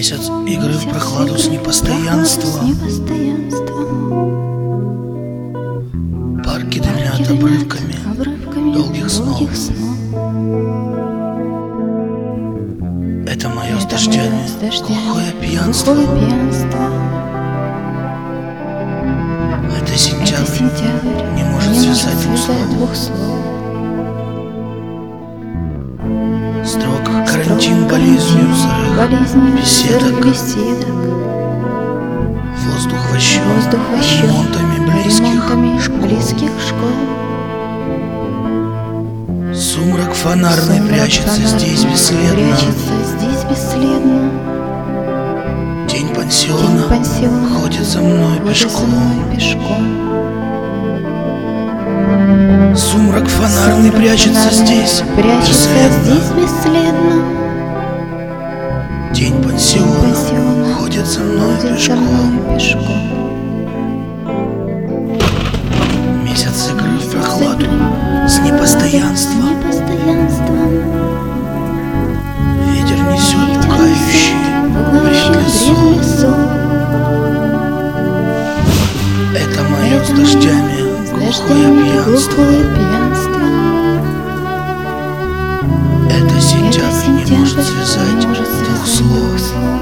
Месяц игры в прохладу с непостоянством. Парки дымят обрывками долгих снов. Это мое с дождями глухое пьянство. Это сентябрь не может связать двух слов. Строг карантин болезнью сырых беседок. Воздух вощен ремонтами близких школ. Сумрак фонарный прячется здесь бесследно. Тень пансиона ходит за мной пешком. Сумрак фонарный прячется здесь бесследно. Тень пансиона ходит за мной пешком. Месяц игры в прохладу с непостоянством. Ветер несет пугающий вредный сон. Это мое с дождями глухое пьянство. Это сентябрь не может связать двух слов.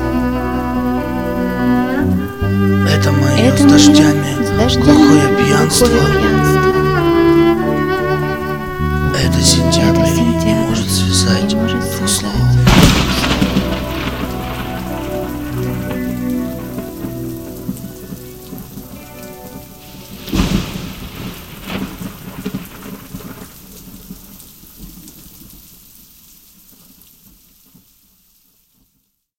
Это мое с дождями глухое пьянство. Это сентябрь